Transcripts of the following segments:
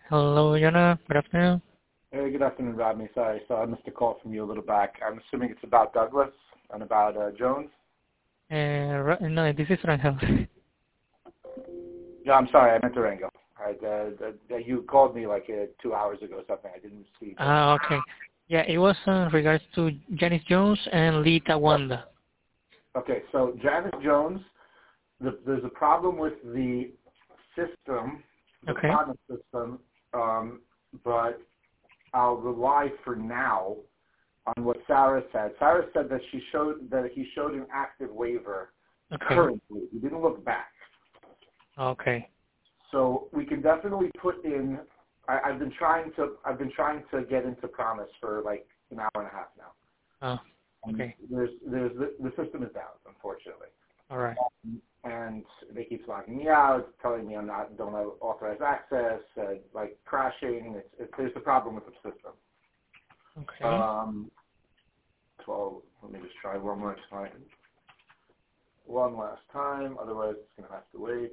Hello, Jonah. Good afternoon. Hey, good afternoon, Rodney. Sorry, I missed a call from you a little back. I'm assuming it's about Douglas and about Jones. No, this is Rangel. Yeah, I'm sorry, I meant Durango. You called me like 2 hours ago or something. I didn't see. Okay. Yeah, it was in regards to Janice Jones and Lee Tawanda. Okay, so Janice Jones, there's a problem with the system, the Okay. Promise system, but I'll rely for now on what Sarah said. Sarah said that he showed an active waiver Okay. currently. He didn't look back. Okay. So we can definitely put in. I've been trying to get into Promise for like an hour and a half now. Oh, okay. The system is down, unfortunately. All right. And they keep locking me out, telling me don't have authorized access, like crashing. There's a problem with the system. Okay. 12. Let me just try one more time. One last time. Otherwise, it's gonna have to wait.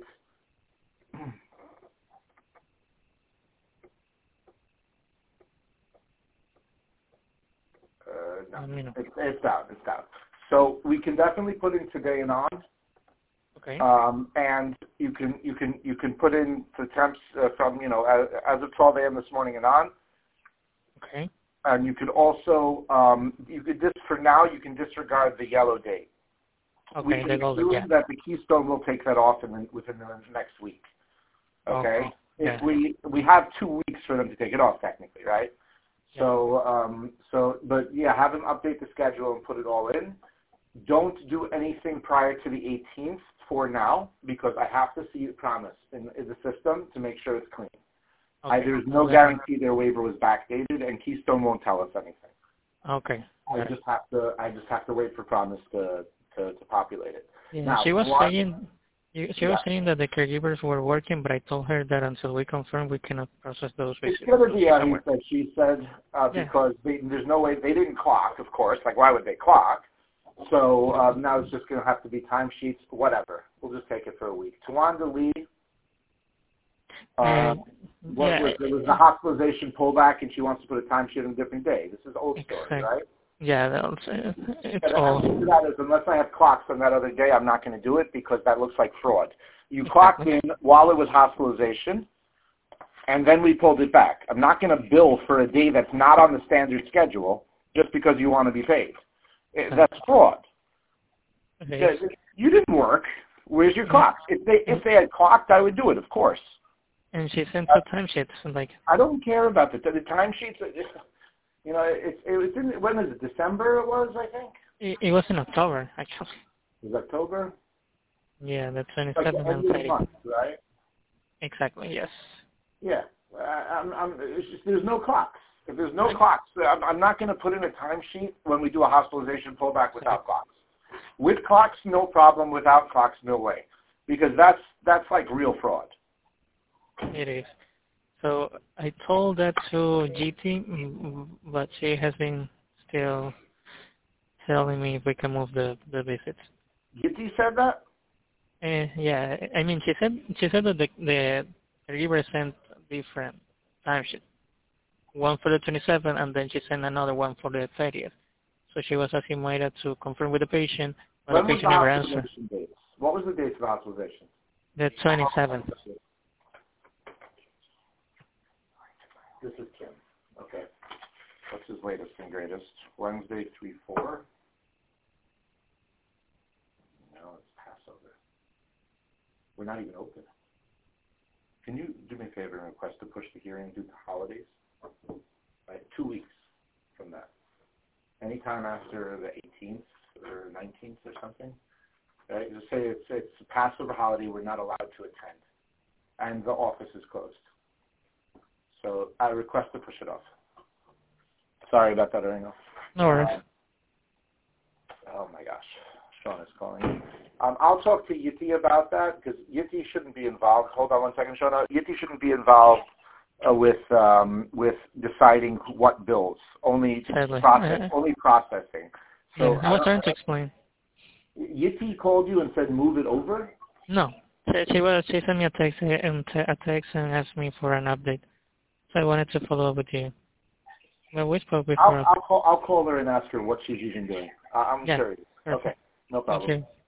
No, it's down. It's down. So we can definitely put in today and on. Okay. And you can put in the temps from as of 12 a.m. this morning and on. Okay. And you could also for now you can disregard the yellow date. Okay. We can assume that the Keystone will take that off within the next week. Okay. Yeah. If we have 2 weeks for them to take it off technically, right? Yeah. But have them update the schedule and put it all in. Don't do anything prior to the 18th for now because I have to see it Promise in the system to make sure it's clean. Okay. There's no guarantee their waiver was backdated, and Keystone won't tell us anything. Okay. I just have to wait for Promise to populate it. Yeah. Now, She was saying that the caregivers were working, but I told her that until we confirm, we cannot process those visits. It's going to be, she said, because there's no way, they didn't clock, of course. Like, why would they clock? So now it's just going to have to be timesheets, whatever. We'll just take it for a week. Tawanda Lee, there was the hospitalization pullback, and she wants to put a timesheet on a different day. This is old story, right? Yeah, it's all. That is, unless I have clocks on that other day, I'm not going to do it because that looks like fraud. You clocked in while it was hospitalization, and then we pulled it back. I'm not going to bill for a day that's not on the standard schedule just because you want to be paid. That's fraud. Okay. You didn't work. Where's your clocks? If they had clocked, I would do it, of course. And she sent the timesheets. I don't care about the timesheets. It was in, when is it? December it was, I think? It was in October, actually. It was October? Yeah, the 27th and 30th. Month, right? Exactly, yes. Yeah. It's just, there's no clocks. If there's no clocks, I'm not going to put in a timesheet when we do a hospitalization pullback without clocks. With clocks, no problem. Without clocks, no way. Because that's like real fraud. It is. So I told that to GT, but she has been still telling me if we can move the visits. GT said that? Yeah, I mean, she said that the caregiver sent different timesheets. One for the 27th, and then she sent another one for the 30th. So she was asking Mayra to confirm with the patient, but the patient never answered. What was the date of hospitalization? The 27th. This is Kim. Okay. What's his latest and greatest? Wednesday, 3/4. No, it's Passover. We're not even open. Can you do me a favor and request to push the hearing due to holidays? Right, 2 weeks from that. Anytime after the 18th or 19th or something. Right? Just say it's a Passover holiday. We're not allowed to attend, and the office is closed. So I request to push it off. Sorry about that, Arino. No worries. Oh my gosh, Sean is calling. I'll talk to Yitti about that because Yitti shouldn't be involved. Hold on 1 second, Sean. Yitti shouldn't be involved with deciding what bills. Only processing. So I was trying to explain. Yitti called you and said move it over. No, she sent me a text and asked me for an update. So I wanted to follow up with you. Well, we spoke before. I'll call her and ask her what she's even doing. I'm curious. Perfect. Okay, no problem. Thank you.